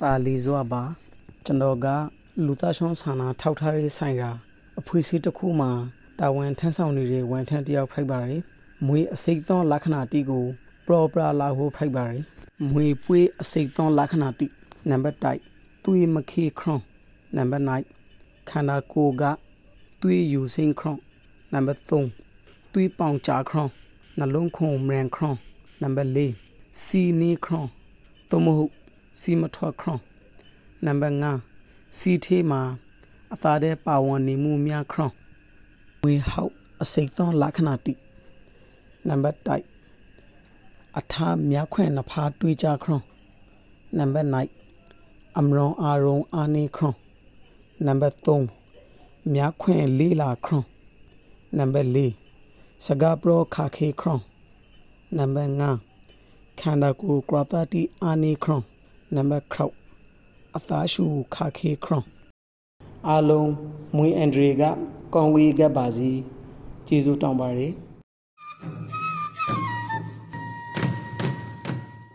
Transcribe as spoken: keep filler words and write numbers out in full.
တာလီဇွာပါကျွန်တော်ကလူသားရှုံးဆန္ဒထောက်ထားရေးဆိုင်ရာအဖွေးစီတစ်ခုမှာတာဝန်ထမ်းဆောင်နေတဲ့ဝန်ထမ်းတယောက်ဖိုက်ပါတယ်မွေအစိတ်သောလက္ခဏာတိကိုပရောပရာလာဟိုဖိုက်ပါတယ်မွေပွေးအစိတ်သောလက္ခဏာတိနံပါတ်တိုက်သွေးမခေခရွန်နံပါတ်နိုင်ခန္ဓာကိုယ်ကသွေးယူစင်းခရွန်နံပါတ်သုံးသွေးပေါင်ကြာခရွန်နှလုံးခုန်မြန်ခရွန်နံပါတ်လေးစီနီခရွန်သို့မဟုတ်စီမထွက်ခရွန်နံပါတ်ငါးစီထေးမှာအသားတဲ့ပါဝင်နေမှုများခရွန်ဝေဟောက်အစိတ်သောလက္ခဏာတိနံပါတ်တိုက်အထာမြခွင့်နဖားတွေးကြခရွန်နံပါတ်နိုင်အမရောအာရုံအာနေခရွန်နံပါတ်သုံးမြခွင့်လေးလာခရွန်နံပါတ်လေးစကားပရောခါခေခရွန်နံပါတ်ငါခန္ဓာကိုယ်ကရတာတီအာနေခရွန်နံပါတ်၆အသားရှူခါခေခရွန်အားလုံးမွေအန်ဒရီကကောင်းဝေးကပ်ပါစီကျေးဇူးတောင်းပါတယ်